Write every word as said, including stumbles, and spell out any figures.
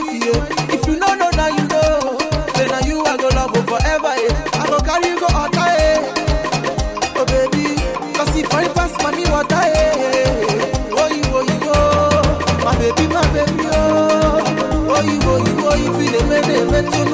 wife, yeah. If you know, no, now you know. Then now you I go love you forever, yeah. I go carry you go out, yeah. Oh baby, cause if I pass money water, yeah. Oh you, oh you, oh. My baby, my baby, oh. Oh you, oh you, oh you feel it, man, man,